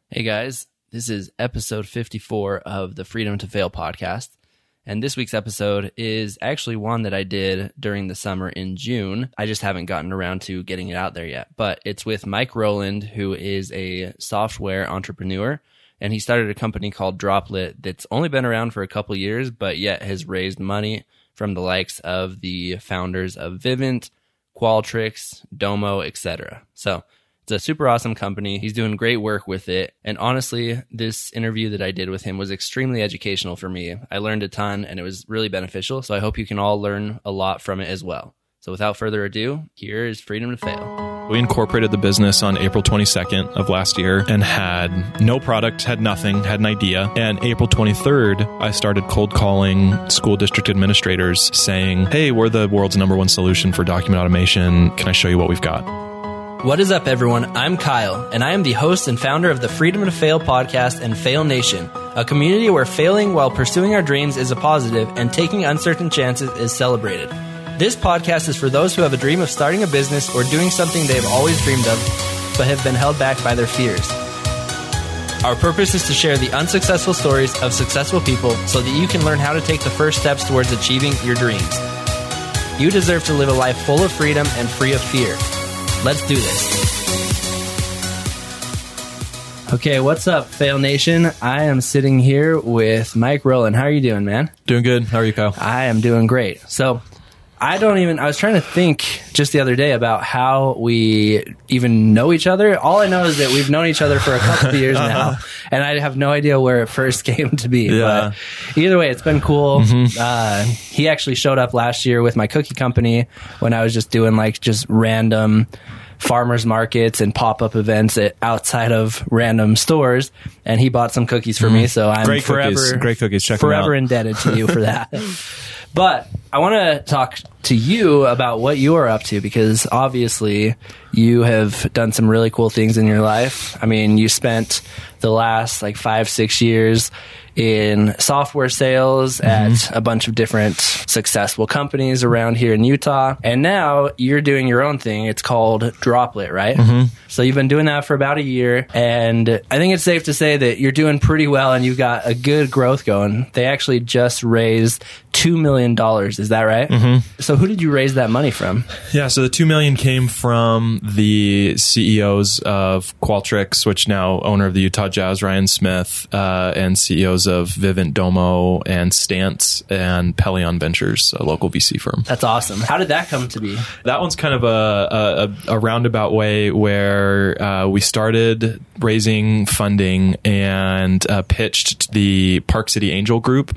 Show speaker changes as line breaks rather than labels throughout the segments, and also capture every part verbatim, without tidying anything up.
Hey guys, this is episode fifty-four of the Freedom to Fail podcast. And this week's episode is actually one that I did during the summer in June. I just haven't gotten around to getting it out there yet. But it's with Mike Rowland, who is a software entrepreneur. And he started a company called Droplet that's only been around for a couple years, but yet has raised money from the likes of the founders of Vivint, Qualtrics, Domo, et cetera. So it's a super awesome company. He's doing great work with it. And honestly, this interview that I did with him was extremely educational for me. I learned a ton and it was really beneficial. So I hope you can all learn a lot from it as well. So without further ado, here is Freedom to Fail.
We incorporated the business on April twenty-second of last year and had no product, had nothing, had an idea. And April twenty-third, I started cold calling school district administrators saying, hey, we're the world's number one solution for document automation. Can I show you what we've got?
What is up, everyone? I'm Kyle, and I am the host and founder of the Freedom to Fail podcast and Fail Nation, a community where failing while pursuing our dreams is a positive and taking uncertain chances is celebrated. This podcast is for those who have a dream of starting a business or doing something they have always dreamed of, but have been held back by their fears. Our purpose is to share the unsuccessful stories of successful people so that you can learn how to take the first steps towards achieving your dreams. You deserve to live a life full of freedom and free of fear. Let's do this. Okay, what's up, Fail Nation? I am sitting here with Mike Rowland. How are you doing, man?
Doing good. How are you, Kyle?
I am doing great. So I don't even, I was trying to think just the other day about how we even know each other. All I know is that we've known each other for a couple of years now, and I have no idea where it first came to be.
Yeah.
But either way, it's been cool.
Mm-hmm.
Uh, he actually showed up last year with my cookie company when I was just doing like just random farmers markets and pop-up events at, outside of random stores, and he bought some cookies for mm. me, so I'm
Great
forever
cookies. Great cookies. Check
forever
them out.
indebted to you for that. But I want to talk to you about what you are up to, because obviously you have done some really cool things in your life. I mean, you spent the last like five, six years in software sales mm-hmm. at a bunch of different successful companies around here in Utah. And now you're doing your own thing. It's called Droplet, right? Mm-hmm. So you've been doing that for about a year. And I think it's safe to say that you're doing pretty well and you've got a good growth going. They actually just raised two million dollars. Is that right? Mm-hmm. So who did you raise that money from?
Yeah, so the two million dollars came from the C E Os of Qualtrics, which now owner of the Utah Jazz, Ryan Smith, uh, and C E Os of Vivint, Domo, and Stance, and Pelion Ventures, a local V C firm.
That's awesome. How did that come to be?
That one's kind of a, a, a roundabout way where uh, we started raising funding and uh, pitched the Park City Angel Group.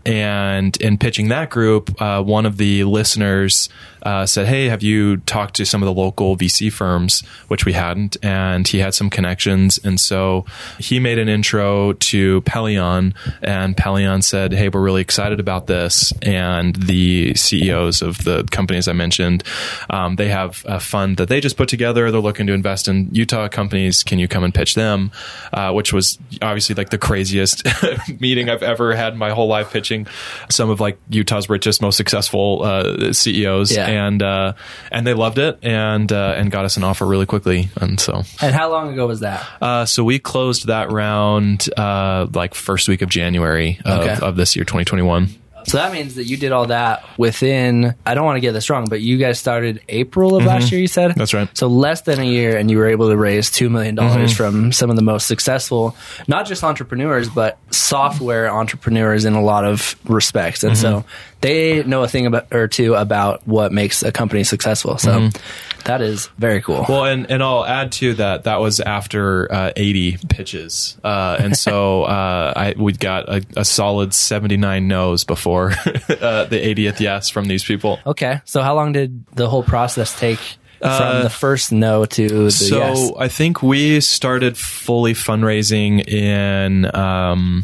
And in pitching that group, uh, one of the listeners uh, said, hey, have you talked to some of the local V C firms, which we hadn't, and he had some connections. And so he made an intro to Pelion, and Pelion said, hey, we're really excited about this. And the C E Os of the companies I mentioned, um, they have a fund that they just put together. They're looking to invest in Utah companies. Can you come and pitch them? Uh, which was obviously like the craziest meeting I've ever had in my whole life, pitching some of like Utah's richest, most successful uh, C E Os, yeah. and uh, and they loved it and uh, and got us an offer really quickly. And so,
and how long ago was that?
Uh, so we closed that round uh, like first week of January of, okay. of this year, twenty twenty-one.
So that means that you did all that within, I don't want to get this wrong, but you guys started April of mm-hmm. last year, you said?
That's right.
So less than a year, and you were able to raise two million dollars mm-hmm. from some of the most successful, not just entrepreneurs, but software entrepreneurs in a lot of respects. And mm-hmm. so they know a thing about or two about what makes a company successful. So mm-hmm. that is very cool.
Well, and, and I'll add to that, that was after uh, eighty pitches. Uh, and so uh, I we got a, a solid seventy-nine no's before uh, the eightieth yes from these people.
Okay. So how long did the whole process take from uh, the first no to the
so
yes?
So I think we started fully fundraising in... Um,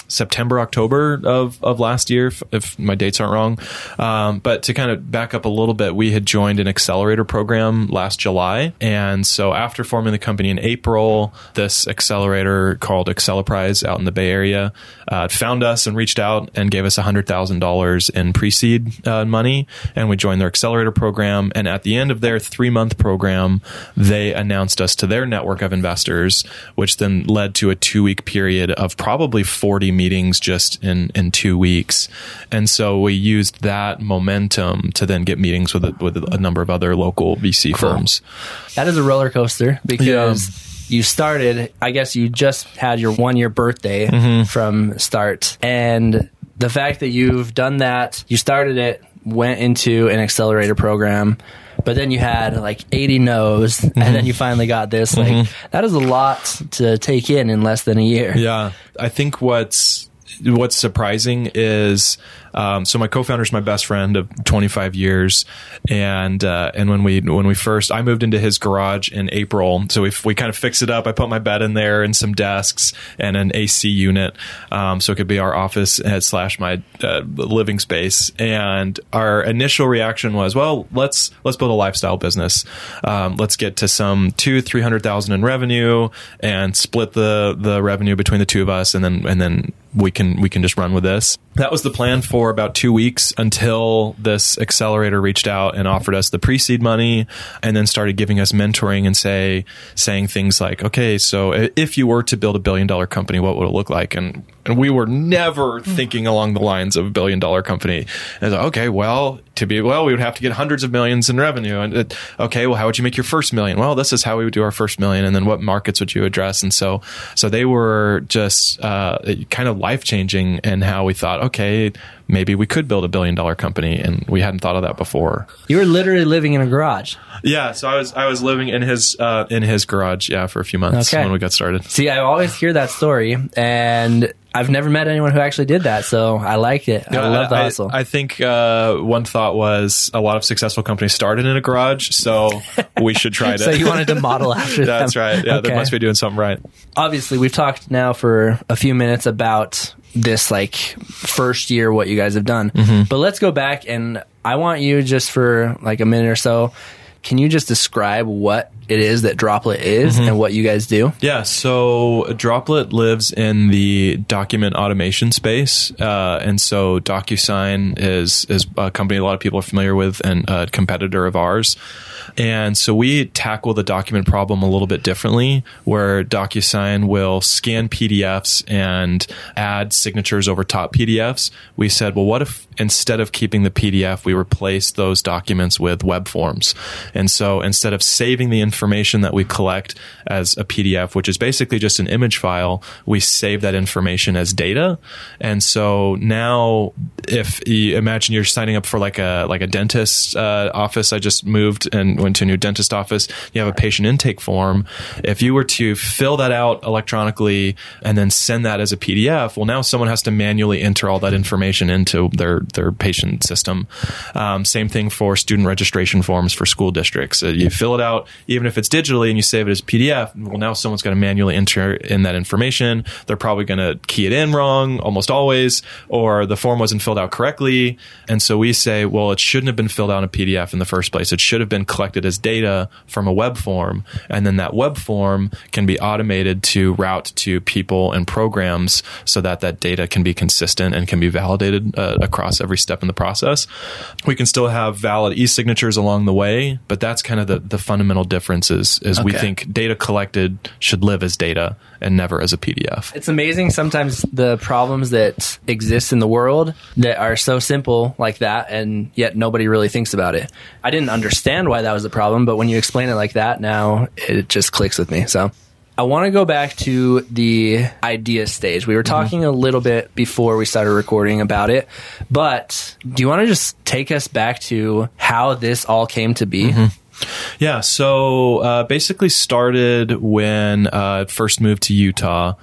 September, October of, of last year, if, if my dates aren't wrong. Um, but to kind of back up a little bit, we had joined an accelerator program last July. And so after forming the company in April, this accelerator called Acceleprise out in the Bay Area uh, found us and reached out and gave us one hundred thousand dollars in pre-seed uh, money. And we joined their accelerator program. And at the end of their three-month program, they announced us to their network of investors, which then led to a two-week period of probably forty meetings just in, in two weeks. And so we used that momentum to then get meetings with a, with a number of other local V C cool. firms.
That is a roller coaster because yeah. you started, I guess you just had your one year birthday mm-hmm. from start. And the fact that you've done that, you started it, went into an accelerator program, but then you had like eighty no's mm-hmm. and then you finally got this. Mm-hmm. Like that is a lot to take in in less than a year.
Yeah. I think what's, what's surprising is, Um, so my co-founder is my best friend of twenty-five years, and uh, and when we when we first, I moved into his garage in April. So we we kind of fixed it up. I put my bed in there and some desks and an A C unit, um, so it could be our office slash my uh, living space. And our initial reaction was, well, let's let's build a lifestyle business. Um, let's get to some two three hundred thousand in revenue and split the the revenue between the two of us, and then and then we can we can just run with this. That was the plan for about two weeks until this accelerator reached out and offered us the pre-seed money and then started giving us mentoring and say saying things like, okay, so if you were to build a billion dollar company, what would it look like? And and we were never thinking along the lines of a billion dollar company. And like, okay, well, to be, well, we would have to get hundreds of millions in revenue. And it, okay, well, how would you make your first million? Well, this is how we would do our first million. And then what markets would you address? And so, so they were just uh, kind of life changing in how we thought, okay, maybe we could build a billion dollar company, and we hadn't thought of that before.
You were literally living in a garage.
Yeah, so I was I was living in his uh, in his garage, yeah, for a few months okay. when we got started.
See, I always hear that story, and I've never met anyone who actually did that, so I like it. I uh, love the hustle.
I, I think uh, one thought was a lot of successful companies started in a garage, so we should try to.
So you wanted to model after them.
That's right. Yeah, okay. They must be doing something right.
Obviously, we've talked now for a few minutes about this like first year, what you guys have done. Mm-hmm. But let's go back, and I want you just for like a minute or so, can you just describe what it is that Droplet is mm-hmm. and what you guys do?
Yeah, so Droplet lives in the document automation space. Uh, and so DocuSign is, is a company a lot of people are familiar with and a competitor of ours. And so we tackle the document problem a little bit differently, where DocuSign will scan P D Fs and add signatures over top P D Fs. We said, well, what if instead of keeping the P D F, we replace those documents with web forms? And so instead of saving the information that we collect as a P D F, which is basically just an image file, we save that information as data. And so now, if you imagine you're signing up for like a like a dentist uh, office, I just moved and went to a new dentist office, you have a patient intake form. If you were to fill that out electronically and then send that as a P D F, well, now someone has to manually enter all that information into their, their patient system. Um, same thing for student registration forms for school districts. Uh, you fill it out, even if it's digitally, and you save it as P D F, well, now someone's going to manually enter in that information. They're probably going to key it in wrong almost always, or the form wasn't filled out correctly. And so we say, well, it shouldn't have been filled out in a P D F in the first place. It should have been collected as data from a web form, and then that web form can be automated to route to people and programs so that that data can be consistent and can be validated uh, across every step in the process. We can still have valid e-signatures along the way, but that's kind of the, the fundamental difference is, is okay. we think data collected should live as data and never as a P D F.
It's amazing sometimes the problems that exist in the world that are so simple like that, and yet nobody really thinks about it. I didn't understand why that was a problem, but when you explain it like that, now it just clicks with me. So I want to go back to the idea stage. We were talking mm-hmm. a little bit before we started recording about it, but do you want to just take us back to how this all came to be?
Mm-hmm. Yeah, so uh, basically started when uh, I first moved to Utah.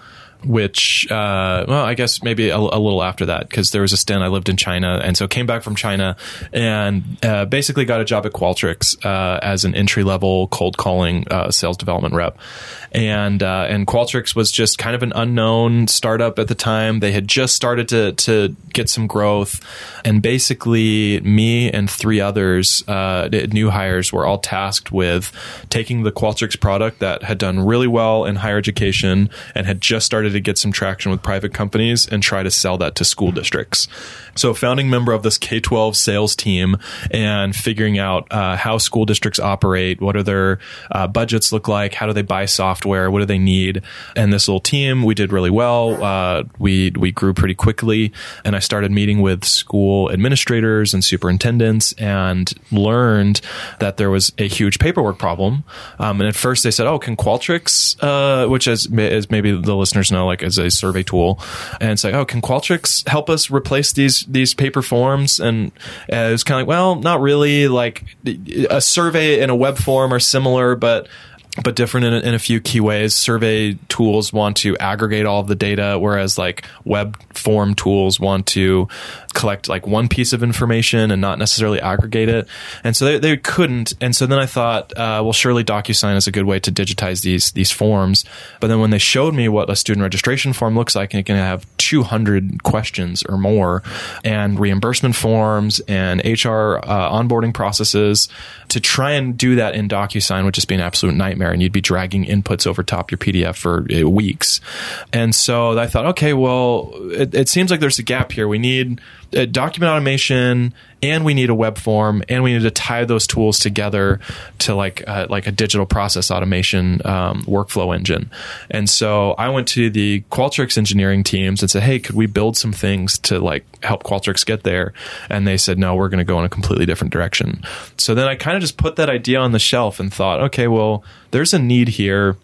which, uh, well, I guess maybe a, a little after that, because there was a stint I lived in China. And so came back from China and uh, basically got a job at Qualtrics uh, as an entry-level cold calling uh, sales development rep. And uh, and Qualtrics was just kind of an unknown startup at the time. They had just started to to get some growth, and basically me and three others, uh, new hires, were all tasked with taking the Qualtrics product that had done really well in higher education and had just started to get some traction with private companies and try to sell that to school districts. So a founding member of this K twelve sales team and figuring out uh, how school districts operate, what are their uh, budgets look like, how do they buy software, what do they need, and this little team, we did really well. Uh, we we grew pretty quickly, and I started meeting with school administrators and superintendents and learned that there was a huge paperwork problem. Um, and at first they said, "Oh, can Qualtrics," uh, which as, as maybe the listeners know, like as a survey tool, and it's like, "Oh, can Qualtrics help us replace these these paper forms?" And uh, it was kind of like, well, not really. Like a survey and a web form are similar, but but different in a, in a few key ways. Survey tools want to aggregate all of the data, whereas like web form tools want to collect like one piece of information and not necessarily aggregate it. And so they, they couldn't. And so then I thought, uh, well, surely DocuSign is a good way to digitize these these forms. But then when they showed me what a student registration form looks like, and it can have two hundred questions or more, and reimbursement forms and H R uh, onboarding processes, to try and do that in DocuSign would just be an absolute nightmare. And you'd be dragging inputs over top your P D F for uh, weeks. And so I thought, okay, well, it, it seems like there's a gap here. We need uh, document automation, and we need a web form, and we need to tie those tools together to like uh, like a digital process automation um, workflow engine. And so I went to the Qualtrics engineering teams and said, hey, could we build some things to like help Qualtrics get there? And they said, no, we're going to go in a completely different direction. So then I kind of just put that idea on the shelf and thought, okay, well, there's a need here,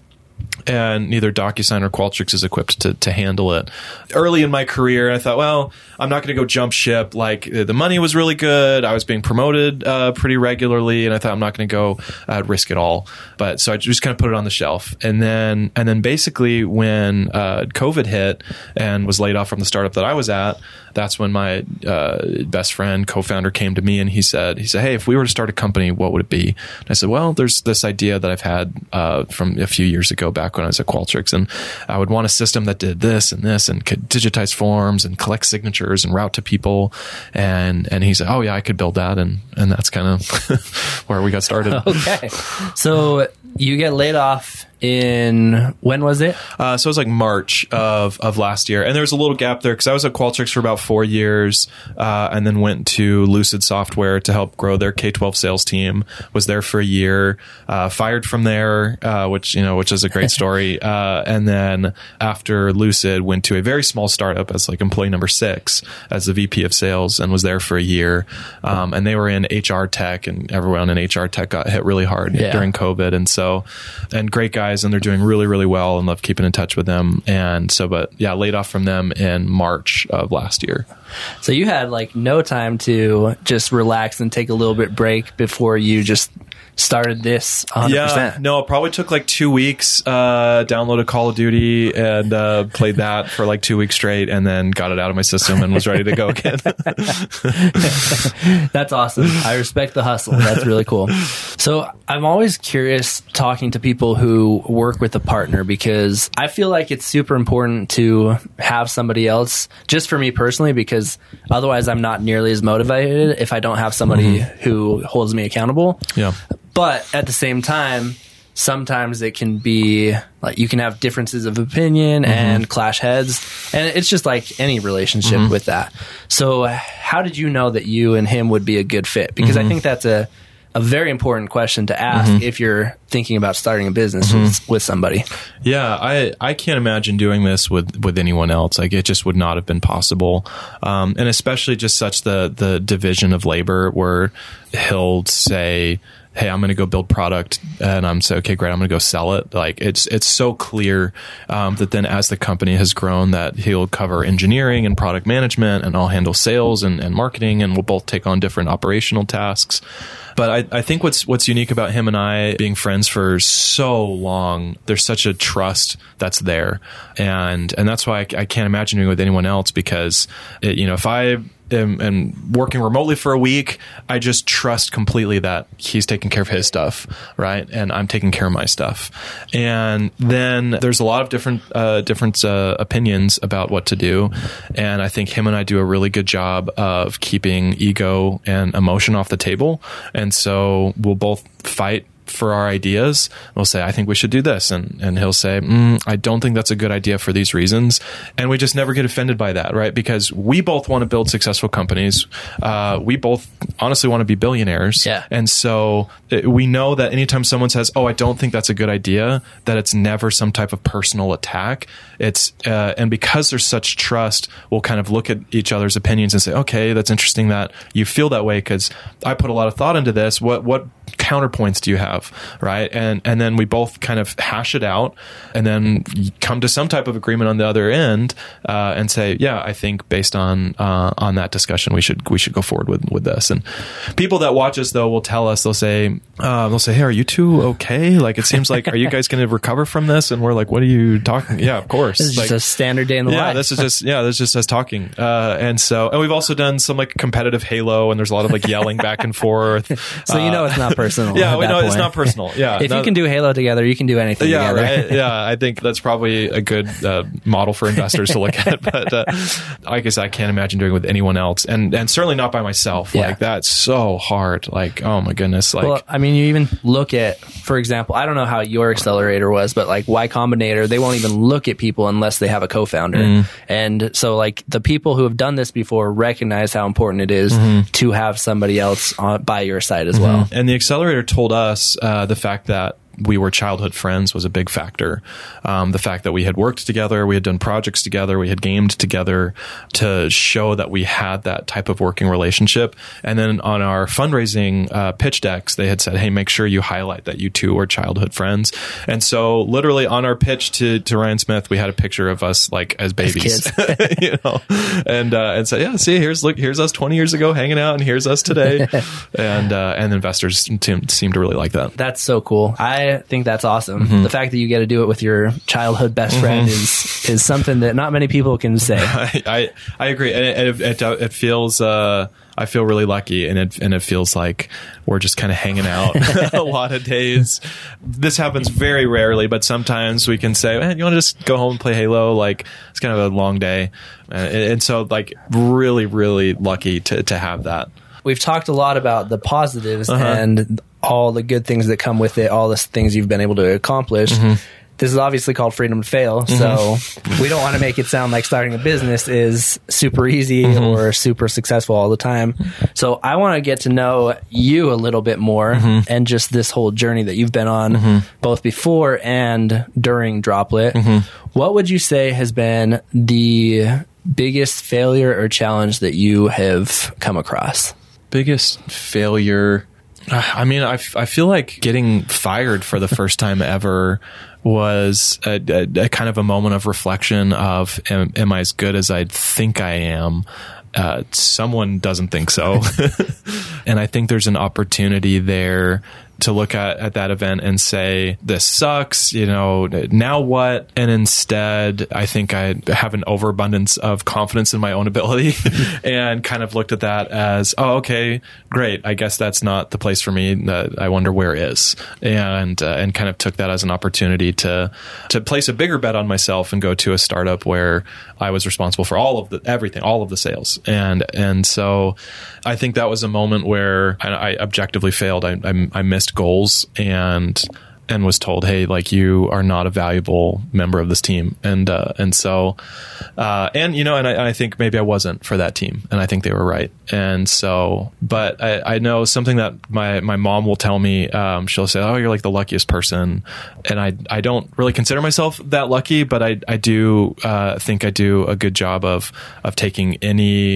and neither DocuSign or Qualtrics is equipped to, to handle it. Early in my career, I thought, well, I'm not going to go jump ship. Like, the money was really good. I was being promoted uh, pretty regularly, and I thought I'm not going to go uh, risk it all. But so I just kind of put it on the shelf. And then, and then basically when uh, COVID hit and was laid off from the startup that I was at, that's when my uh, best friend, co-founder, came to me and he said, he said, hey, if we were to start a company, what would it be? And I said, well, there's this idea that I've had uh, from a few years ago back when I was at Qualtrics, and I would want a system that did this and this and could digitize forms and collect signatures and route to people. And and he said, oh yeah, I could build that. And, and that's kind of where we got started.
Okay. So you get laid off in, when was it?
Uh, so it was like March of, of last year. And there was a little gap there because I was at Qualtrics for about four years uh, and then went to Lucid Software to help grow their K twelve sales team. Was there for a year, uh, fired from there, uh, which, you know, which is a great story. uh, and then after Lucid, went to a very small startup as like employee number six as the V P of sales, and was there for a year. Um, and they were in H R tech, and everyone in H R tech got hit really hard yeah. during COVID. And so, and great guys, and they're doing really, really well, and love keeping in touch with them. And so, but yeah, laid off from them in March of last year.
So you had like no time to just relax and take a little bit break before you just started this one hundred percent.
Yeah, no, it probably took like two weeks, uh, downloaded Call of Duty and uh, played that for like two weeks straight, and then got it out of my system and was ready to go again.
That's awesome. I respect the hustle. That's really cool. So I'm always curious talking to people who work with a partner, because I feel like it's super important to have somebody else, just for me personally, because otherwise I'm not nearly as motivated if I don't have somebody mm-hmm. who holds me accountable.
Yeah.
But at the same time, sometimes it can be like you can have differences of opinion mm-hmm. and clash heads. And it's just like any relationship mm-hmm. with that. So how did you know that you and him would be a good fit? Because mm-hmm. I think that's a, a very important question to ask mm-hmm. if you're thinking about starting a business mm-hmm. with, with somebody.
Yeah, I, I can't imagine doing this with, with anyone else. Like, it just would not have been possible. Um, and especially just such the, the division of labor where he'll say, hey, I'm going to go build product, and I'm say, okay, great, I'm going to go sell it. Like it's it's so clear um, that then as the company has grown, that he'll cover engineering and product management, and I'll handle sales and, and marketing, and we'll both take on different operational tasks. But I, I think what's what's unique about him and I being friends for so long, there's such a trust that's there, and and that's why I, I can't imagine doing it with anyone else, because it, you know, if I am, am working remotely for a week, I just trust completely that he's taking care of his stuff, right, and I'm taking care of my stuff. And then there's a lot of different uh, different uh, opinions about what to do, and I think him and I do a really good job of keeping ego and emotion off the table. And so we'll both fight for our ideas. We'll say, I think we should do this. And, and he'll say, mm, I don't think that's a good idea for these reasons. And we just never get offended by that, right? Because we both want to build successful companies. Uh, we both honestly want to be billionaires.
Yeah.
And so it, we know that anytime someone says, oh, I don't think that's a good idea, that it's never some type of personal attack. It's, uh, and because there's such trust, we'll kind of look at each other's opinions and say, okay, that's interesting that you feel that way, because I put a lot of thought into this. What, what counterpoints do you have? Right. And, and then we both kind of hash it out, and then come to some type of agreement on the other end, uh, and say, yeah, I think based on, uh, on that discussion, we should, we should go forward with, with this. And people that watch us though will tell us, they'll say, uh, they'll say, hey, are you two okay? Like, it seems like, are you guys going to recover from this? And we're like, what are you talking? Yeah, of course.
This is
like,
just a standard day in the
yeah,
life.
this is just, yeah, this is just us talking. Uh, and so, and we've also done some like competitive Halo, and there's a lot of like yelling back and forth.
So, uh, you know, it's not personal.
Yeah,
we
we know it's not personal. Yeah.
If you can do Halo together, you can do anything
yeah,
together.
Right? Yeah, I think that's probably a good uh, model for investors to look at. But uh, I guess I can't imagine doing it with anyone else, and and certainly not by myself.
Yeah.
Like, that's so hard. Like, oh my goodness. Like,
well, I mean, you even look at, for example, I don't know how your accelerator was, but like Y Combinator, they won't even look at people unless they have a co-founder. Mm. And so like the people who have done this before recognize how important it is mm-hmm. to have somebody else on, by your side as mm-hmm. well.
And the accelerator told us uh, the fact that we were childhood friends was a big factor. Um, the fact that we had worked together, we had done projects together, we had gamed together, to show that we had that type of working relationship. And then on our fundraising uh, pitch decks, they had said, hey, make sure you highlight that you two are childhood friends. And so literally on our pitch to, to Ryan Smith, we had a picture of us like as babies, as you know, and, uh, and say, yeah, see, here's, look, here's us twenty years ago hanging out, and here's us today. and, uh, and investors seem, seem to really like that.
That's so cool. I think that's awesome. Mm-hmm. The fact that you get to do it with your childhood best mm-hmm. friend is is something that not many people can say.
I I, I agree, and it, it, it feels. Uh, I feel really lucky, and it and it feels like we're just kind of hanging out a lot of days. This happens very rarely, but sometimes we can say, "Man, you want to just go home and play Halo?" Like, it's kind of a long day, uh, and, and so like really, really lucky to to have that.
We've talked a lot about the positives uh-huh. and all the good things that come with it, all the things you've been able to accomplish. Mm-hmm. This is obviously called Freedom to Fail, mm-hmm. so we don't want to make it sound like starting a business is super easy mm-hmm. or super successful all the time. So I want to get to know you a little bit more mm-hmm. and just this whole journey that you've been on mm-hmm. both before and during Droplet. Mm-hmm. What would you say has been the biggest failure or challenge that you have come across?
Biggest failure... I mean, I, I feel like getting fired for the first time ever was a, a, a kind of a moment of reflection of, am, am I as good as I think I am? Uh, someone doesn't think so. And I think there's an opportunity there to look at, at that event and say, this sucks, you know, now what? And instead, I think I have an overabundance of confidence in my own ability and kind of looked at that as, oh, okay, great. I guess that's not the place for me. Uh, I wonder where is. And, uh, and kind of took that as an opportunity to, to place a bigger bet on myself and go to a startup where I was responsible for all of the, everything, all of the sales. And, and so I think that was a moment where I, I objectively failed. I, I, I missed goals and and was told, hey, like, you are not a valuable member of this team. And uh, and so uh, and you know, and I, I think maybe I wasn't for that team, and I think they were right. And so, but I, I know something that my my mom will tell me. Um, she'll say, oh, you're like the luckiest person, and I I don't really consider myself that lucky, but I I do uh, think I do a good job of of taking any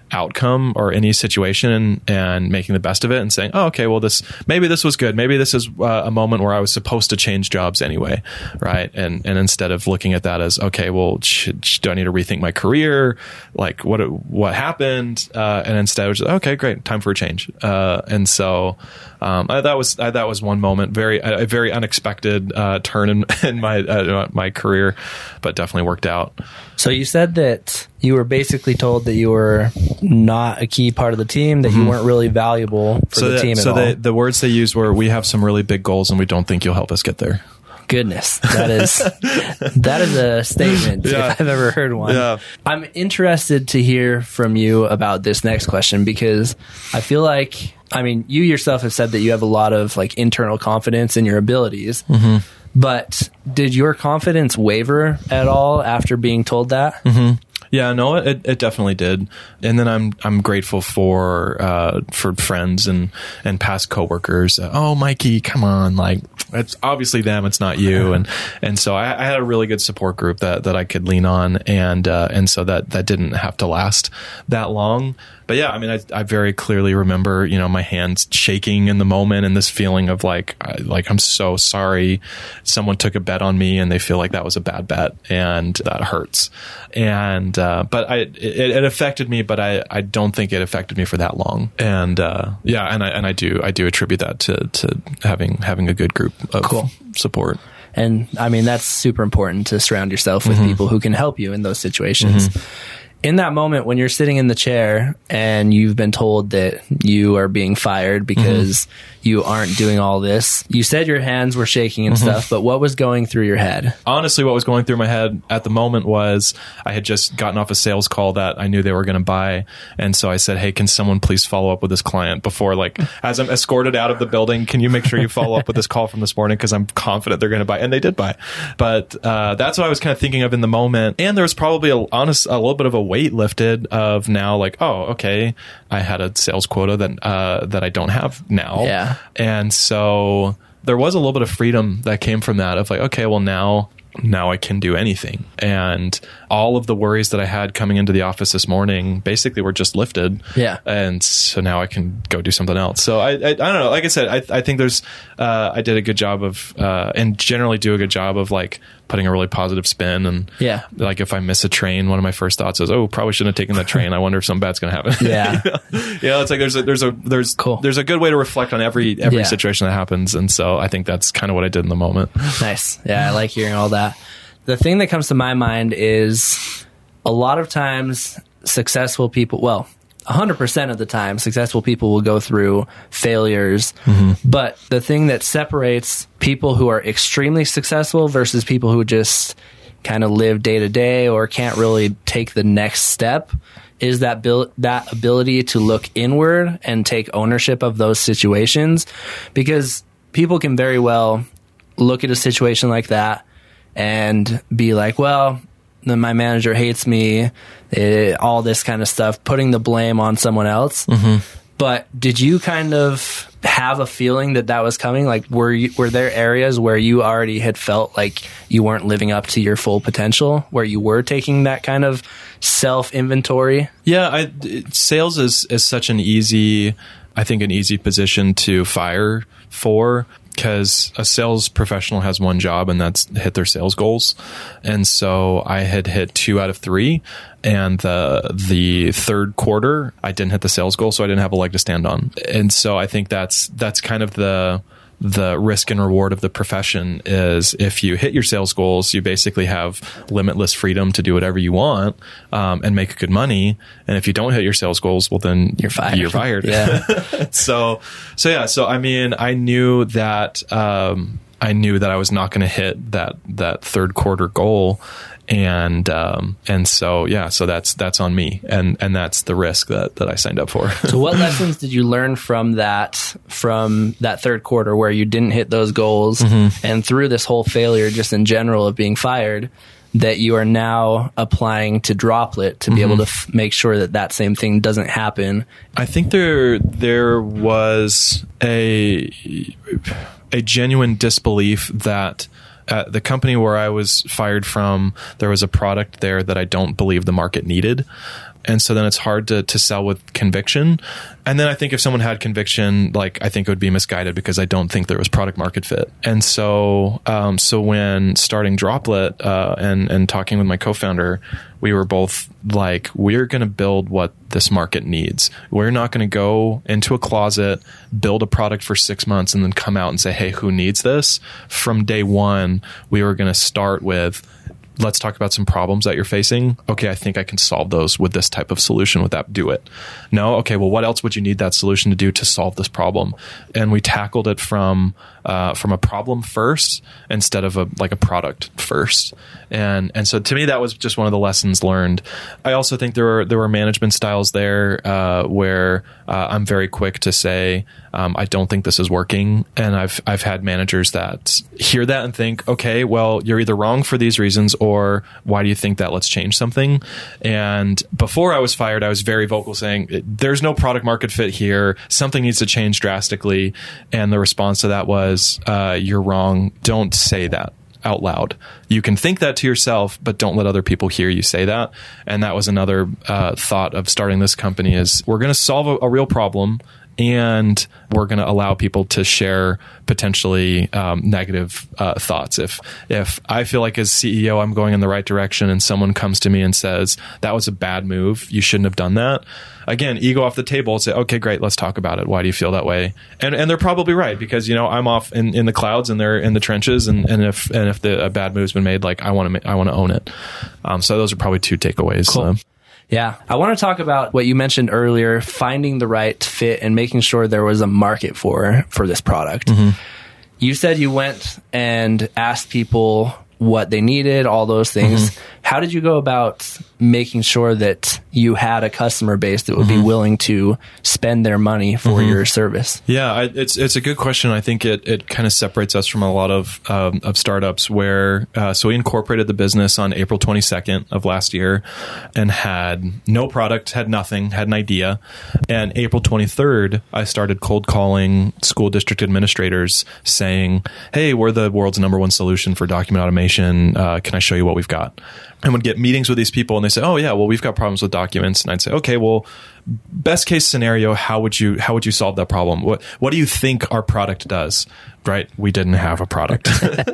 outcome or any situation and, and making the best of it and saying, oh, okay, well, this, maybe this was good. Maybe this is uh, a moment where I was supposed to change jobs anyway. Right. And, and instead of looking at that as, okay, well, should, do I need to rethink my career? Like what, what happened? Uh, and instead I was just, okay, great. Time for a change. Uh, and so, um, I, that was, I, that was one moment, very, a, a very unexpected, uh, turn in, in my, uh, my career, but definitely worked out.
So you said that you were basically told that you were not a key part of the team, that mm-hmm. you weren't really valuable for
so
the
that,
team at
so
all.
So the, the words they used were, we have some really big goals and we don't think you'll help us get there.
Goodness, that is that is a statement
yeah.
if I've ever heard one.
Yeah.
I'm interested to hear from you about this next question because I feel like, I mean, you yourself have said that you have a lot of like internal confidence in your abilities, mm-hmm. but did your confidence waver at all after being told that?
Mm-hmm. Yeah, no, it, it definitely did. And then I'm I'm grateful for uh, for friends and, and past coworkers. Uh, oh, Mikey, come on! Like it's obviously them, it's not you. And and so I, I had a really good support group that, that I could lean on, and uh, and so that that didn't have to last that long. But yeah, I mean, I, I very clearly remember, you know, my hands shaking in the moment and this feeling of like, I, like, I'm so sorry. Someone took a bet on me and they feel like that was a bad bet and that hurts. And, uh, but I, it, it affected me, but I, I don't think it affected me for that long. And, uh, yeah, and I, and I do, I do attribute that to, to having, having a good group of
cool.
support.
And I mean, that's super important to surround yourself with mm-hmm. people who can help you in those situations. Mm-hmm. In that moment, when you're sitting in the chair and you've been told that you are being fired because mm-hmm. you aren't doing all this, you said your hands were shaking and mm-hmm. stuff, but what was going through your head?
Honestly, what was going through my head at the moment was I had just gotten off a sales call that I knew they were going to buy. And so I said, hey, can someone please follow up with this client before, like, as I'm escorted out of the building, can you make sure you follow up with this call from this morning? Because I'm confident they're going to buy. And they did buy. But uh, that's what I was kind of thinking of in the moment. And there was probably a, honest, a little bit of a weight lifted of now, like, oh, okay, I had a sales quota that uh, that I don't have now.
Yeah.
And so there was a little bit of freedom that came from that of like, okay, well now now I can do anything. And all of the worries that I had coming into the office this morning basically were just lifted.
Yeah.
And so now I can go do something else. So I, I, I don't know. Like I said, I, I think there's, uh, I did a good job of, uh, and generally do a good job of like putting a really positive spin. And
yeah,
like if I miss a train, one of my first thoughts is, oh, probably shouldn't have taken that train. I wonder if something bad's going to happen.
Yeah.
you know? You know, it's like there's a, there's a, there's,
cool.
there's a good way to reflect on every, every
yeah.
situation that happens. And so I think that's kind of what I did in the moment.
Nice. Yeah. I like hearing all that. The thing that comes to my mind is a lot of times successful people, well, one hundred percent of the time, successful people will go through failures. Mm-hmm. But the thing that separates people who are extremely successful versus people who just kind of live day to day or can't really take the next step is that bil- that ability to look inward and take ownership of those situations. Because people can very well look at a situation like that and be like, well, then my manager hates me, it, all this kind of stuff, putting the blame on someone else. Mm-hmm. But did you kind of have a feeling that that was coming? Like, were you, were there areas where you already had felt like you weren't living up to your full potential, where you were taking that kind of self-inventory?
Yeah, I, sales is, is such an easy, I think, an easy position to fire for. Because a sales professional has one job, and that's hit their sales goals. And so I had hit two out of three. And the the third quarter, I didn't hit the sales goal, so I didn't have a leg to stand on. And so I think that's that's kind of the the risk and reward of the profession is if you hit your sales goals, you basically have limitless freedom to do whatever you want um, and make good money. And if you don't hit your sales goals, well, then
you're fired.
You're fired.
Yeah.
so, so yeah. So I mean, I knew that um, I knew that I was not going to hit that that third quarter goal. And, um, and so, yeah, so that's, that's on me. And, and that's the risk that, that I signed up for.
So what lessons did you learn from that, from that third quarter where you didn't hit those goals mm-hmm. and through this whole failure, just in general of being fired, that you are now applying to Droplet to be mm-hmm. able to f- make sure that that same thing doesn't happen?
I think there, there was a, a genuine disbelief that, at the company where I was fired from, there was a product there that I don't believe the market needed. And so then it's hard to, to sell with conviction. And then I think if someone had conviction, like I think it would be misguided because I don't think there was product market fit. And so, um, so when starting Droplet, uh, and, and talking with my co-founder, we were both like, we're going to build what this market needs. We're not going to go into a closet, build a product for six months and then come out and say, hey, who needs this? From day one, we were going to start with, let's talk about some problems that you're facing. Okay, I think I can solve those with this type of solution. With that, do it. No? Okay, well, what else would you need that solution to do to solve this problem? And we tackled it from uh, from a problem first instead of a like a product first. And and so to me, that was just one of the lessons learned. I also think there were there were management styles there uh, where uh, I'm very quick to say, um, I don't think this is working. And I've I've had managers that hear that and think, okay, well, you're either wrong for these reasons or why do you think that? Let's change something. And before I was fired, I was very vocal saying, there's no product market fit here. Something needs to change drastically. And the response to that was, uh, you're wrong. Don't say that out loud. You can think that to yourself, but don't let other people hear you say that. And that was another uh, thought of starting this company is we're going to solve a, a real problem. And we're going to allow people to share potentially um, negative uh, thoughts. If if I feel like as C E O I'm going in the right direction and someone comes to me and says, that was a bad move, you shouldn't have done that. Again, ego off the table, say, okay, great, let's talk about it. Why do you feel that way? And and they're probably right because, you know, I'm off in, in the clouds and they're in the trenches. And, and if and if the, a bad move's been made, like I want to I want to own it. Um, so those are probably two takeaways.
Cool.
Uh,
Yeah. I want to talk about what you mentioned earlier, finding the right fit and making sure there was a market for, for this product. Mm-hmm. You said you went and asked people what they needed, all those things. Mm-hmm. How did you go about making sure that you had a customer base that would mm-hmm. be willing to spend their money for mm-hmm. your service?
Yeah, I, it's it's a good question. I think it it kind of separates us from a lot of um, of startups where uh, so we incorporated the business on April twenty-second of last year and had no product, had nothing, had an idea. And April twenty-third, I started cold calling school district administrators saying, "Hey, we're the world's number one solution for document automation. Uh, can I show you what we've got?" And would get meetings with these people and they say, oh yeah, well, we've got problems with documents. And I'd say, okay, well, best case scenario, how would you, how would you solve that problem? What, what do you think our product does? Right? We didn't have a product.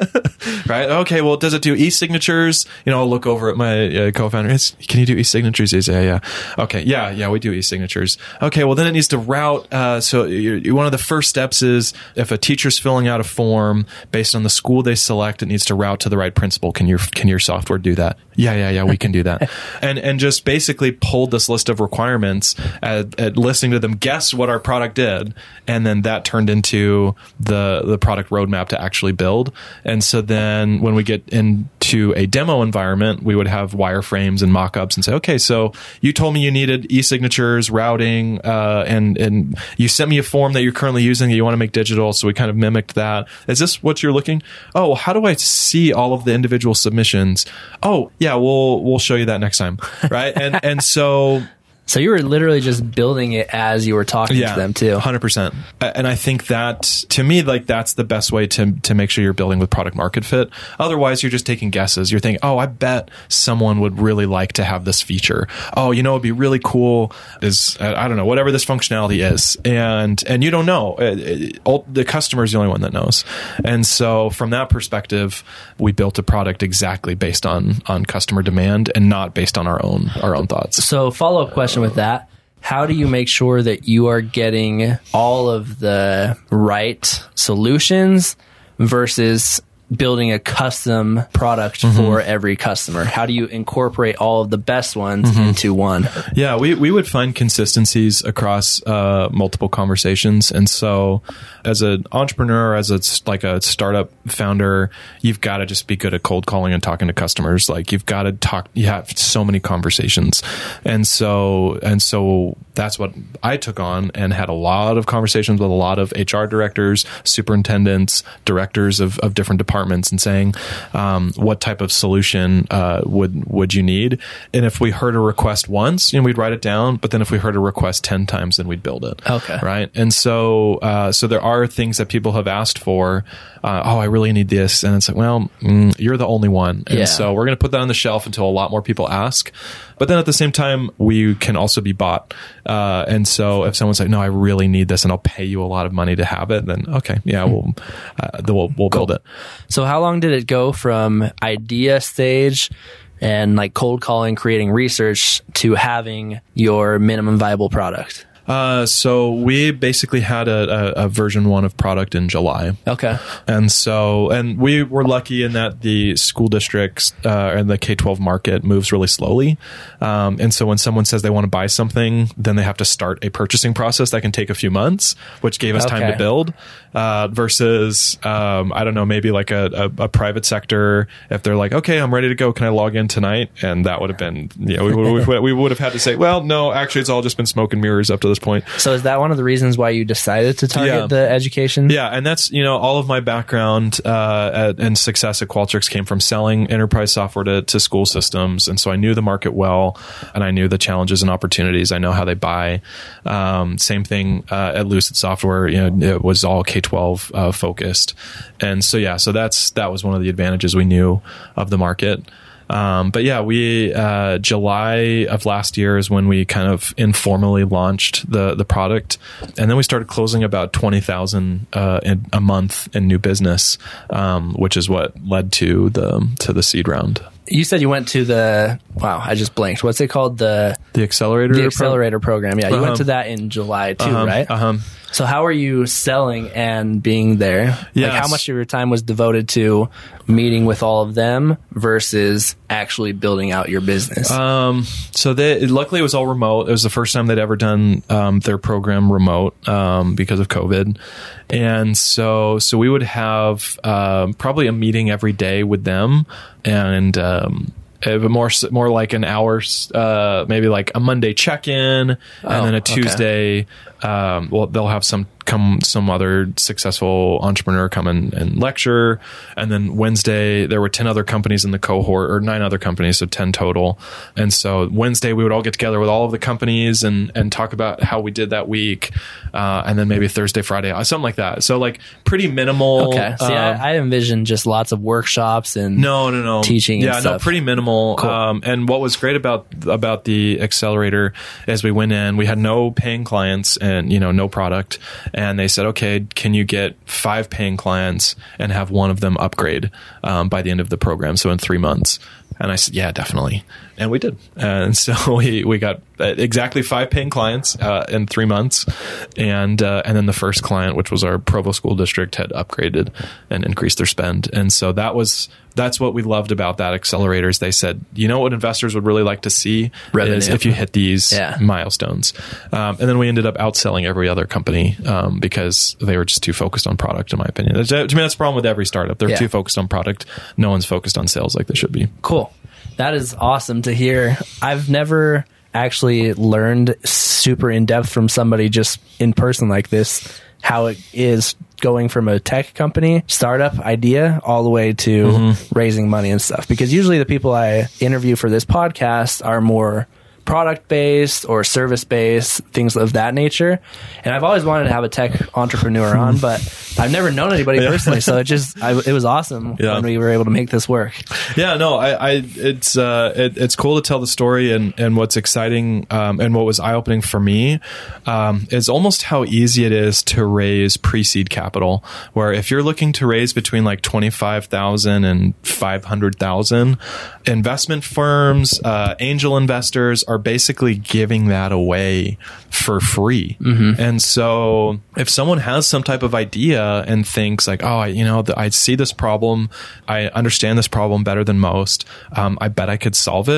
Right? Okay, well, does it do e-signatures? You know, I'll look over at my uh, co-founder. It's, can you do e-signatures? He's, yeah, yeah. Okay, yeah, yeah, we do e-signatures. Okay, well, then it needs to route. Uh, so you, you, one of the first steps is if a teacher's filling out a form based on the school they select, it needs to route to the right principal. Can your, can your software do that? Yeah, yeah, yeah, we can do that. and and just basically pulled this list of requirements at, at listening to them guess what our product did. And then that turned into the, the product roadmap to actually build. And so then when we get into a demo environment, we would have wireframes and mock-ups and say, okay, so you told me you needed e-signatures, routing, uh, and, and you sent me a form that you're currently using that you want to make digital. So we kind of mimicked that. Is this what you're looking? Oh, well, how do I see all of the individual submissions? Oh, yeah, we'll, we'll show you that next time. Right. And, and so,
So you were literally just building it as you were talking
yeah,
to them too.
one hundred percent. And I think that, to me, like that's the best way to to make sure you're building with product market fit. Otherwise, you're just taking guesses. You're thinking, oh, I bet someone would really like to have this feature. Oh, you know, it'd be really cool is, I don't know, whatever this functionality is. And and you don't know. It, it, the customer is the only one that knows. And so from that perspective, we built a product exactly based on on customer demand and not based on our own our own thoughts.
So follow-up question with that. How do you make sure that you are getting all of the right solutions versus building a custom product mm-hmm. for every customer? How do you incorporate all of the best ones mm-hmm. into one?
Yeah, we, we would find consistencies across uh, multiple conversations. And so as an entrepreneur, as a, like a startup founder, you've got to just be good at cold calling and talking to customers. Like you've got to talk, you have so many conversations. And so, and so that's what I took on and had a lot of conversations with a lot of H R directors, superintendents, directors of, of different departments. departments and saying, um, what type of solution uh, would would you need? And if we heard a request once, you know, we'd write it down. But then if we heard a request ten times, then we'd build it.
Okay.
Right. And so uh, so there are things that people have asked for. Uh, oh, I really need this. And it's like, well, mm, you're the only one. And
Yeah.
so we're going to put that on the shelf until a lot more people ask. But then at the same time, we can also be bought. Uh, and so if someone's like, no, I really need this and I'll pay you a lot of money to have it, then okay, yeah, we'll, uh, then we'll, we'll build it.
So how long did it go from idea stage and like cold calling, creating research to having your minimum viable product?
Uh, so we basically had a, a, a version one of product in July.
Okay.
And so, and we were lucky in that the school districts uh, and the K twelve market moves really slowly. Um, and so when someone says they want to buy something, then they have to start a purchasing process that can take a few months, which gave us
Okay.
time to build. Uh, versus, um, I don't know, maybe like a, a, a private sector. If they're like, okay, I'm ready to go, can I log in tonight? And that would have been, you know, we, we, we would have had to say, well, no, actually, it's all just been smoke and mirrors up to this point.
So is that one of the reasons why you decided to target
Yeah.
the education?
Yeah, and that's, you know, all of my background uh, at, and success at Qualtrics came from selling enterprise software to, to school systems. And so I knew the market well, and I knew the challenges and opportunities. I know how they buy. Um, same thing uh, at Lucid Software. You know, it was all K twelve uh, focused. And so, yeah, so that's that was one of the advantages we knew of the market. Um, but yeah, we uh, July of last year is when we kind of informally launched the the product, and then we started closing about twenty thousand uh, in a month in new business, um, which is what led to the to the seed round.
You said you went to the, wow, I just blanked. What's it called? The
The accelerator,
the accelerator program. Yeah, you
Uh-huh.
went to that in July too,
Uh-huh,
right?
uh-huh.
So how are you selling and being there? Like
Yes.
how much of your time was devoted to meeting with all of them versus actually building out your business?
Um, so they, luckily it was all remote. It was the first time they'd ever done um, their program remote um, because of COVID. And so, so we would have um, probably a meeting every day with them, and um, uh, but more more like an hour, uh, maybe like a Monday check-in, and
Oh,
then a
okay.
Tuesday. Um, well, they'll have some come some other successful entrepreneur come and, and lecture, and then Wednesday there were ten other companies in the cohort, or nine other companies, so ten total. And so Wednesday we would all get together with all of the companies and and talk about how we did that week, uh, and then maybe Thursday, Friday, something like that. So like pretty minimal.
Okay. See,
um,
I, I envision just lots of workshops and
no, no, no.
teaching and
Yeah, no,
stuff.
pretty minimal.
Cool.
Um, and what was great about about the accelerator is we went in, we had no paying clients and you know no product, and they said, okay, can you get five paying clients and have one of them upgrade um, by the end of the program? So in three months. And I said, yeah, definitely. And we did. And so we, we got exactly five paying clients uh, in three months. And uh, and then the first client, which was our Provo School District, had upgraded and increased their spend. And so that was that's what we loved about that accelerators. They said, you know what investors would really like to see
Revenue.
is if you hit these
Yeah.
milestones. Um, and then we ended up outselling every other company um, because they were just too focused on product, in my opinion. To me, that's the problem with every startup. They're
Yeah.
too focused on product. No one's focused on sales like they should be.
Cool. That is awesome to hear. I've never actually learned super in depth from somebody just in person like this how it is going from a tech company startup idea all the way to
Mm-hmm.
raising money and stuff. Because usually the people I interview for this podcast are more product based or service based, things of that nature. And I've always wanted to have a tech entrepreneur on, but I've never known anybody
Yeah.
personally. So it just, I, it was awesome
Yeah.
when we were able to make this work.
Yeah, no, I, I it's uh, it, it's cool to tell the story, and and what's exciting um, and what was eye opening for me um, is almost how easy it is to raise pre-seed capital. Where if you're looking to raise between like twenty five thousand and five hundred thousand, investment firms, uh, angel investors are basically giving that away for free. Mm-hmm. And so if someone has some type of idea and thinks like, oh, I, you know, the, I see this problem, I understand this problem better than most, um, I bet I could solve it.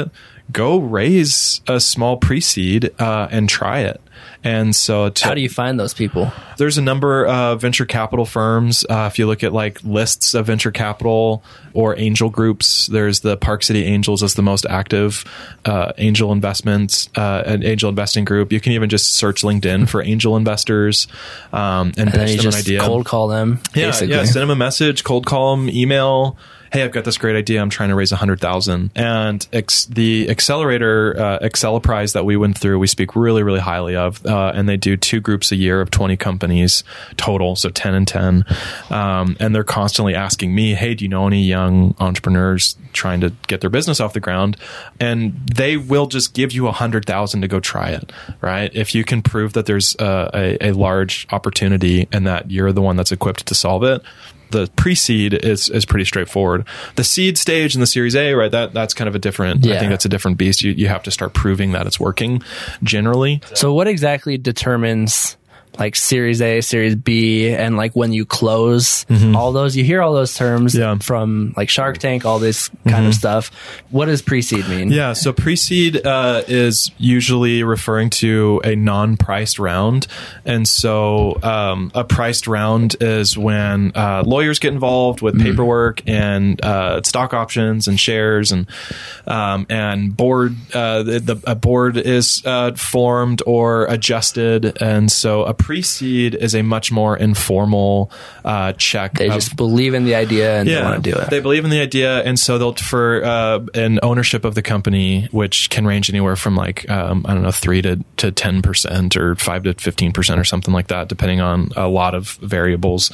go raise a small pre-seed uh, and try it. And so to,
how do you find those people?
There's a number of venture capital firms. Uh, if you look at like lists of venture capital or angel groups, there's the Park City Angels as the most active uh, angel investments, uh, an angel investing group. You can even just search LinkedIn for angel investors um, and,
and then
pitch
you
them
just
an idea.
Cold call them.
Yeah,
basically.
yeah. Send them a message, cold call them, email. Hey, I've got this great idea. I'm trying to raise a hundred thousand. And ex- the accelerator, uh, Acceleprise that we went through, we speak really, really highly of. Uh, and they do two groups a year of twenty companies total, so ten and ten. Um, and they're constantly asking me, hey, do you know any young entrepreneurs trying to get their business off the ground? And they will just give you a hundred thousand to go try it, right? If you can prove that there's a, a, a large opportunity and that you're the one that's equipped to solve it. The pre-seed is is pretty straightforward. The seed stage and the Series A, right? That that's kind of a different.
Yeah.
I think that's a different beast. You you have to start proving that it's working. Generally,
so what exactly determines like Series A, Series B, and like when you close mm-hmm. all those? You hear all those terms
yeah.
from like Shark Tank, all this kind mm-hmm. of stuff. What does pre-seed mean?
Yeah, so pre-seed uh, is usually referring to a non-priced round. And so um, a priced round is when uh, lawyers get involved with mm-hmm. paperwork and uh, stock options and shares and um, and board uh, the, the a board is uh, formed or adjusted. And so a pre-seed is a much more informal uh, check.
They
of,
just believe in the idea and
yeah,
they want to do it.
They believe in the idea, and so they'll for uh, an ownership of the company, which can range anywhere from like um, I don't know three to to ten percent or five to fifteen percent or something like that, depending on a lot of variables.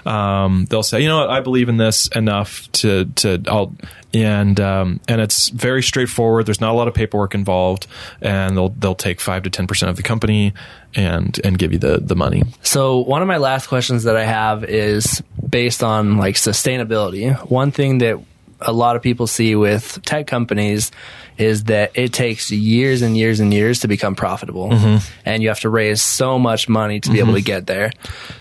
Um, they'll say, you know what, I believe in this enough to to I'll. And um, and it's very straightforward. There's not a lot of paperwork involved, and they'll they'll take five to ten percent of the company and and give you the the money.
So one of my last questions that I have is based on like sustainability. One thing that a lot of people see with tech companies is that it takes years and years and years to become profitable, mm-hmm. and you have to raise so much money to be mm-hmm. able to get there.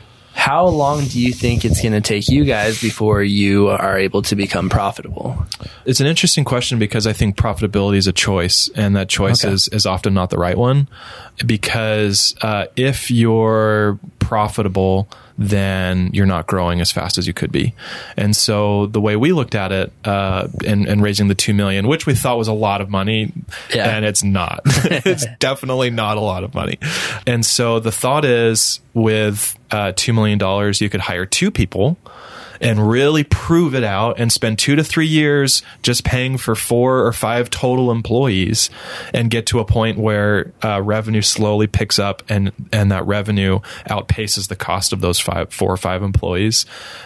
How long do you think it's going to take you guys before you are able to become profitable?
It's an interesting question because I think profitability is a choice, and that choice okay. is, is often not the right one. Because uh, if you're profitable, then you're not growing as fast as you could be. And so the way we looked at it uh, and, and raising the two million dollars, which we thought was a lot of money, yeah. and it's not. It's definitely not a lot of money. And so the thought is with uh, two million dollars, you could hire two people and really prove it out and spend two to three years just paying for four or five total employees and get to a point where uh, revenue slowly picks up and, and that revenue outpaces the cost of those five, four or five employees.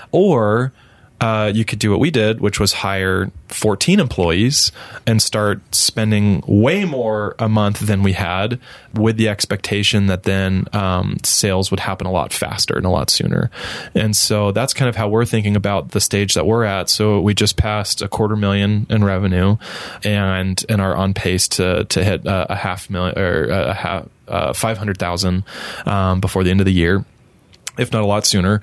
Or uh, you could do what we did, which was hire fourteen employees and start spending way more a month than we had, with the expectation that then um, sales would happen a lot faster and a lot sooner. And so that's kind of how we're thinking about the stage that we're at. So we just passed a quarter million in revenue and and are on pace to to hit a, a half million or a half, uh, five hundred thousand um, before the end of the year, if not a lot sooner.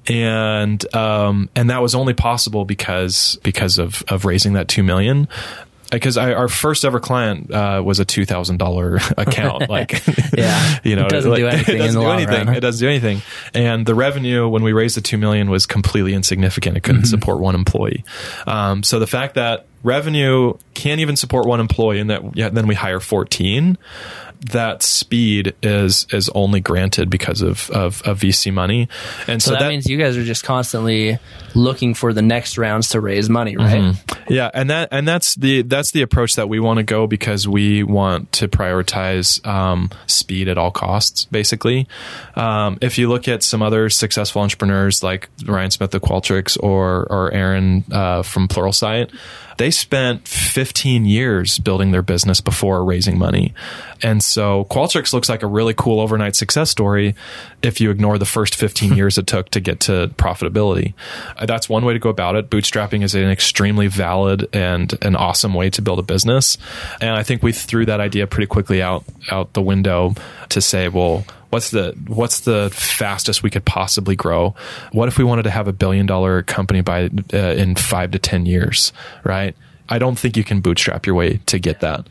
And um, and that was only possible because because of, of raising that two million dollars. Because I, our first ever client uh, was a two thousand dollars account. Like,
yeah,
you know,
it doesn't
like,
do anything.
It doesn't
in the
do
long
anything.
run.
It doesn't do anything. And the revenue when we raised the two million dollars was completely insignificant. It couldn't mm-hmm. support one employee. Um, so the fact that revenue can't even support one employee, and that yeah, then we hire fourteen. That speed is is only granted because of, of, of V C money. And
so,
so
that,
that
means you guys are just constantly looking for the next rounds to raise money, right?
Mm-hmm. Yeah, and that and that's the that's the approach that we want to go, because we want to prioritize um, speed at all costs, basically. Um, if you look at some other successful entrepreneurs like Ryan Smith of Qualtrics or or Aaron uh, from Pluralsight, they spent fifteen years building their business before raising money. And so Qualtrics looks like a really cool overnight success story if you ignore the first fifteen years it took to get to profitability. That's one way to go about it. Bootstrapping is an extremely valid and an awesome way to build a business. And I think we threw that idea pretty quickly out out the window to say, well, What's the what's the fastest we could possibly grow? What if we wanted to have a billion dollar company by uh, in five to ten years, right? I don't think you can bootstrap your way to get that.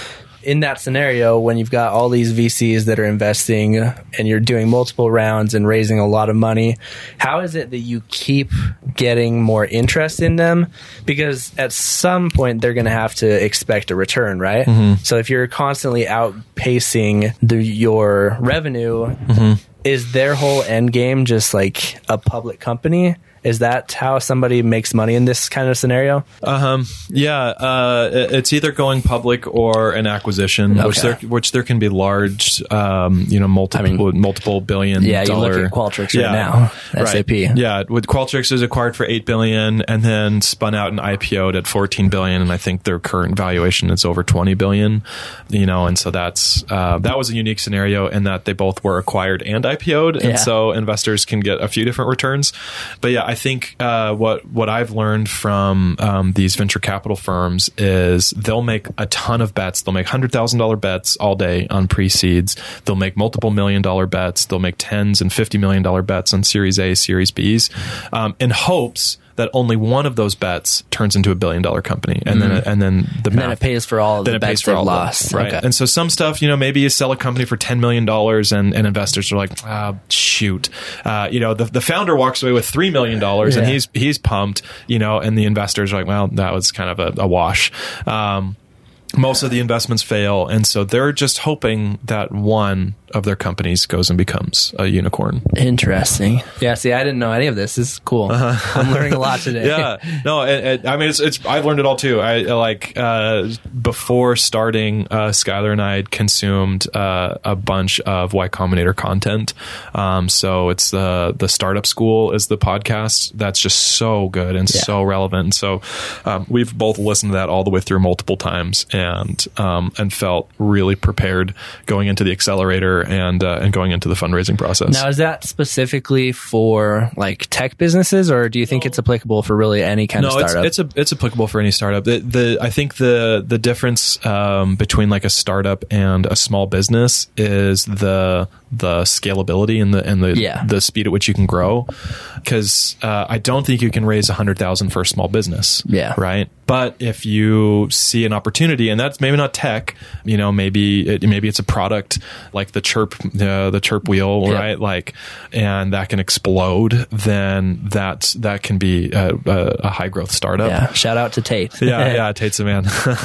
In that scenario, when you've got all these V Cs that are investing and you're doing multiple rounds and raising a lot of money, how is it that you keep getting more interest in them? Because at some point, they're going to have to expect a return, right? Mm-hmm. So if you're constantly outpacing the, your revenue, mm-hmm. is their whole end game just like a public company? Is that how somebody makes money in this kind of scenario?
Um, yeah, uh, it's either going public or an acquisition,
okay.
which there which there can be large, um, you know, multiple I mean, multiple billion.
Yeah,
dollar,
you look at Qualtrics
yeah,
right now, S A P.
Right. Yeah, with Qualtrics is acquired for eight billion, and then spun out and I P O'd at fourteen billion, and I think their current valuation is over twenty billion. You know, and so that's uh, that was a unique scenario in that they both were acquired and I P O'd, and
yeah.
so investors can get a few different returns. But yeah, I I think uh, what what I've learned from um, these venture capital firms is they'll make a ton of bets. They'll make one hundred thousand dollars bets all day on pre-seeds. They'll make multiple million dollar bets. They'll make tens and fifty million dollars bets on Series A, Series Bs, um, in hopes that only one of those bets turns into a billion dollar company, and mm-hmm. then and then the
and then it pays for all of
then
the
it
bets
pays for
they've
all
lost,
them, right?
Okay.
And so some stuff, you know, maybe you sell a company for ten million dollars, and, and investors are like, ah, shoot, uh, you know, the the founder walks away with three million dollars, yeah. and he's he's pumped, you know, and the investors are like, well, that was kind of a, a wash. Um, most of the investments fail, and so they're just hoping that one of their companies goes and becomes a unicorn.
Interesting. Yeah. See, I didn't know any of this. This is cool. Uh-huh. I'm learning a lot today.
Yeah. No, it, it, I mean, it's, it's, I've learned it all too. I like, uh, before starting, uh, Skylar and I had consumed, uh, a bunch of Y Combinator content. Um, so it's the, the Startup School is the podcast that's just so good and yeah. so relevant. And so, um, we've both listened to that all the way through multiple times and, um, and felt really prepared going into the accelerator and uh, and going into the fundraising process.
Now, is that specifically for like tech businesses, or do you think no. it's applicable for really any kind
no,
of startup?
No, it's it's, a, it's applicable for any startup. The, the I think the the difference um, between like a startup and a small business is the the scalability and the and the
yeah.
the speed at which you can grow. Because uh, I don't think you can raise a hundred thousand for a small business.
Yeah.
Right. But if you see an opportunity, and that's maybe not tech, you know, maybe it, maybe it's a product like the Chirp, uh, the Chirp wheel, yeah. right? Like, and that can explode. Then that that can be a, a, a high growth startup.
Yeah. Shout out to Tate.
yeah, yeah, Tate's a man.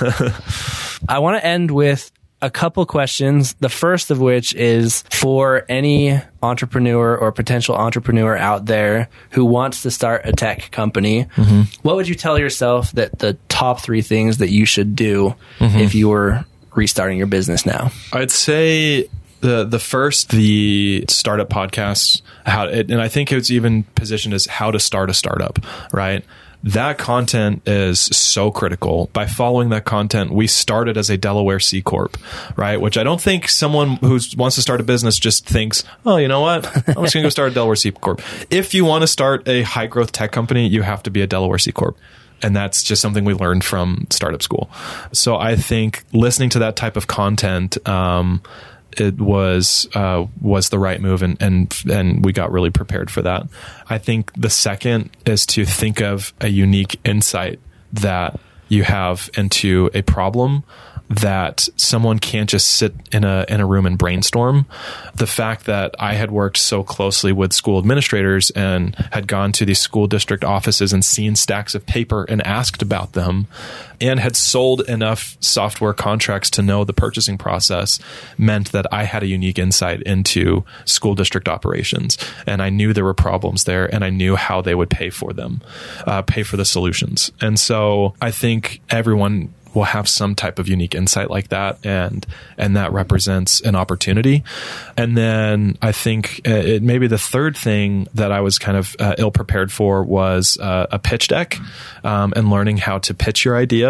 I want to end with a couple questions. The first of which is for any entrepreneur or potential entrepreneur out there who wants to start a tech company. Mm-hmm. What would you tell yourself that the top three things that you should do mm-hmm. if you were restarting your business now?
I'd say the the first, the startup podcast, how it, and I think it's even positioned as how to start a startup, right? That content is so critical. By following that content, we started as a Delaware C Corp, right? Which I don't think someone who wants to start a business just thinks, oh, you know what? I'm just going to go start a Delaware C Corp. If you want to start a high growth tech company, you have to be a Delaware C Corp. And that's just something we learned from Startup School. So I think listening to that type of content, um, it was uh, was the right move, and, and and we got really prepared for that. I think the second is to think of a unique insight that you have into a problem that someone can't just sit in a in a room and brainstorm. The fact that I had worked so closely with school administrators and had gone to these school district offices and seen stacks of paper and asked about them, and had sold enough software contracts to know the purchasing process, meant that I had a unique insight into school district operations. And I knew there were problems there, and I knew how they would pay for them, uh, pay for the solutions. And so I think everyone will have some type of unique insight like that, and and that represents an opportunity. And then I think uh, it maybe the third thing that I was kind of uh, ill prepared for was uh, a pitch deck, um, and learning how to pitch your idea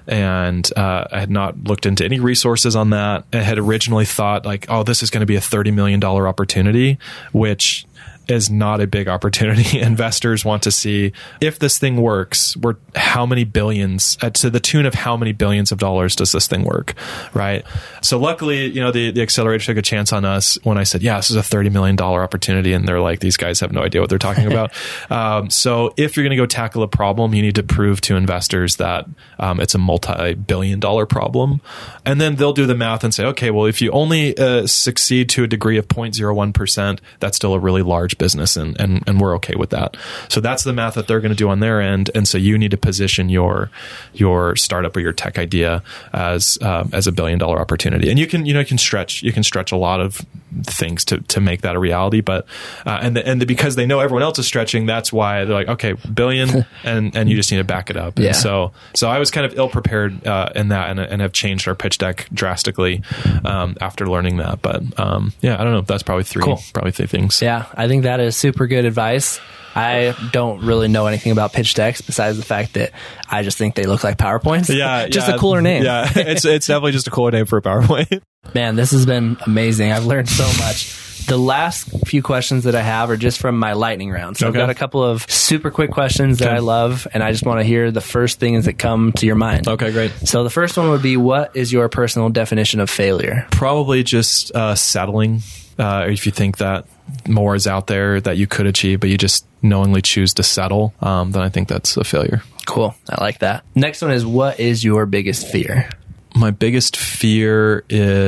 And uh, I had not looked into any resources on that. I had originally thought like, oh, this is going to be a thirty million dollars opportunity, which is not a big opportunity. Investors want to see if this thing works, we're how many billions, uh, to the tune of how many billions of dollars does this thing work, right? So luckily, you know, the, the accelerator took a chance on us when I said, yeah, this is a thirty million dollars opportunity. And they're like, these guys have no idea what they're talking about. um, so if you're going to go tackle a problem, you need to prove to investors that um, it's a multi-billion dollar problem. And then they'll do the math and say, okay, well, if you only uh, succeed to a degree of zero point zero one percent, that's still a really large business, and, and and we're okay with that. So that's the math that they're going to do on their end, and so you need to position your your startup or your tech idea as um, as a billion dollar opportunity. And you can you know you can stretch you can stretch a lot of things to to make that a reality. But uh, and the, and the, because they know everyone else is stretching, that's why they're like, okay, billion, and and you just need to back it up.
Yeah.
And so so I was kind of ill prepared uh, in that, and and have changed our pitch deck drastically um, after learning that. But um, yeah, I don't know. That's probably three
Cool.
probably three things.
Yeah, I think that is super good advice. I don't really know anything about pitch decks besides the fact that I just think they look like PowerPoints.
Yeah,
just
yeah,
a cooler name.
Yeah, it's it's definitely just a cooler name for a PowerPoint.
Man, this has been amazing. I've learned so much. The last few questions that I have are just from my lightning round. So
Okay.
I've got a couple of super quick questions that
Okay.
I love, and I just want to hear the first things that come to your mind.
Okay, great.
So the first one would be, what is your personal definition of failure?
Probably just uh, settling. Uh, if you think that more is out there that you could achieve, but you just knowingly choose to settle, um, then I think that's a failure.
Cool. I like that. Next one is, what is your biggest fear?
My biggest fear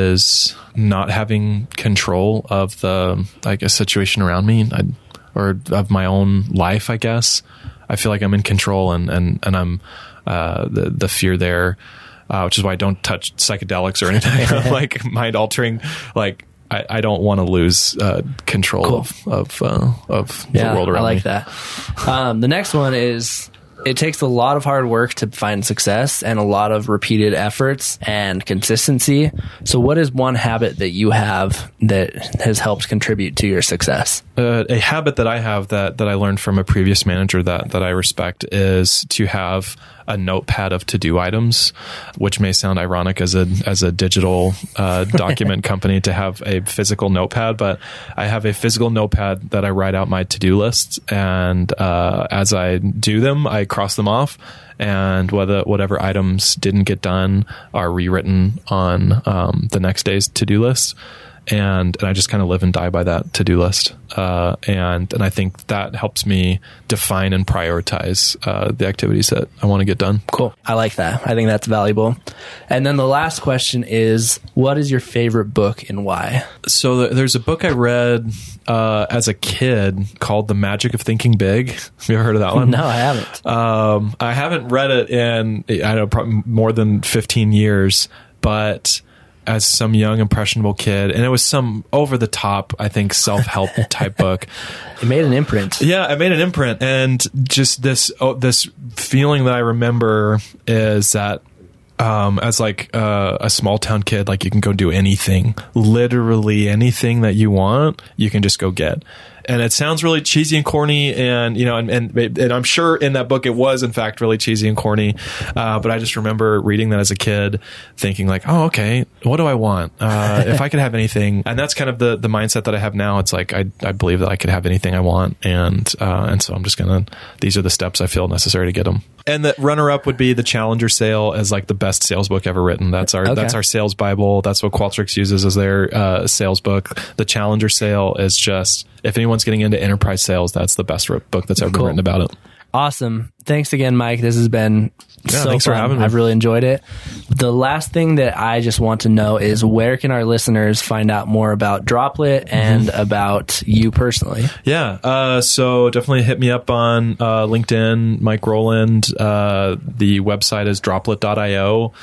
is not having control of the, I guess, situation around me, I, or of my own life, I guess. I feel like I'm in control, and, and, and I'm, uh, the, the fear there, uh, which is why I don't touch psychedelics or anything like mind altering. Like, I, I don't want to lose uh, control
Cool.
of, of, uh, of
Yeah,
the world around
I like
me.
that. Um, the next one is, it takes a lot of hard work to find success and a lot of repeated efforts and consistency. So what is one habit that you have that has helped contribute to your success?
Uh, a habit that I have that, that I learned from a previous manager that, that I respect is to have a notepad of to-do items, which may sound ironic as a as a digital uh, document company to have a physical notepad, but I have a physical notepad that I write out my to-do lists, and uh, as I do them, I cross them off, and whether whatever items didn't get done are rewritten on um, the next day's to-do list. And, and I just kind of live and die by that to-do list. Uh, and, and I think that helps me define and prioritize uh, the activities that I want to get done.
Cool. I like that. I think that's valuable. And then the last question is, what is your favorite book and why?
So the, there's a book I read uh, as a kid called The Magic of Thinking Big. Have you ever heard of that one?
No, I haven't.
Um, I haven't read it in, I don't know, probably more than fifteen years, but as some young impressionable kid, and it was some over the top, I think, self-help type book.
It made an imprint.
Yeah, I made an imprint, and just this oh, this feeling that I remember is that um, as like uh, a small town kid, like you can go do anything, literally anything that you want, you can just go get. And it sounds really cheesy and corny, and you know, and, and and I'm sure in that book it was in fact really cheesy and corny. Uh, but I just remember reading that as a kid, thinking like, oh, okay, what do I want? Uh, if I could have anything, and that's kind of the the mindset that I have now. It's like I I believe that I could have anything I want, and uh, and so I'm just gonna. These are the steps I feel necessary to get them. And the runner up would be The Challenger Sale as like the best sales book ever written. That's our
Okay.
that's our sales Bible. That's what Qualtrics uses as their uh, sales book. The Challenger Sale is just, if anyone's getting into enterprise sales, that's the best book that's ever
Cool.
been written about it.
Awesome. Thanks again, Mike. This has been
Yeah,
so
thanks for
fun.
having me.
I've really enjoyed it. The last thing that I just want to know is, where can our listeners find out more about Droplet and
Mm-hmm.
about you personally?
Yeah. Uh, so definitely hit me up on uh, LinkedIn, Mike Rowland. Uh, the website is droplet dot io.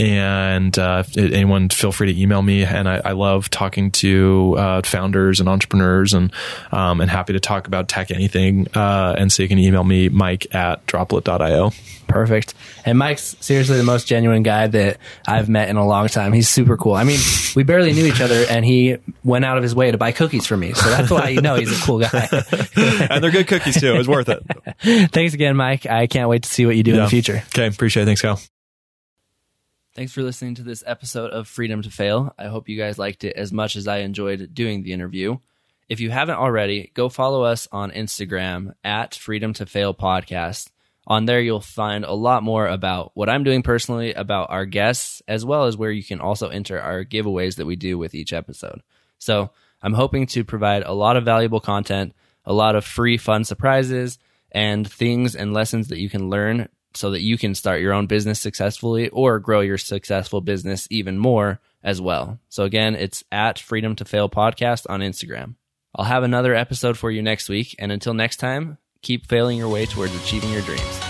And uh, if anyone, feel free to email me. And I, I love talking to uh, founders and entrepreneurs, and um, and happy to talk about tech anything. Uh, and so you can email me, Mike at droplet dot io.
Perfect. And Mike's seriously the most genuine guy that I've met in a long time. He's super cool. I mean, we barely knew each other, and he went out of his way to buy cookies for me. So that's why you know he's a cool guy.
And they're good cookies too. It was worth it.
Thanks again, Mike. I can't wait to see what you do in
Yeah.
the future.
Okay. Appreciate it. Thanks, Kyle.
Thanks for listening to this episode of Freedom to Fail. I hope you guys liked it as much as I enjoyed doing the interview. If you haven't already, go follow us on Instagram at Freedom to Fail Podcast. On there, you'll find a lot more about what I'm doing personally, about our guests, as well as where you can also enter our giveaways that we do with each episode. So I'm hoping to provide a lot of valuable content, a lot of free, fun surprises, and things and lessons that you can learn so that you can start your own business successfully or grow your successful business even more as well. So again, it's at Freedom to Fail Podcast on Instagram. I'll have another episode for you next week, and until next time, keep failing your way towards achieving your dreams.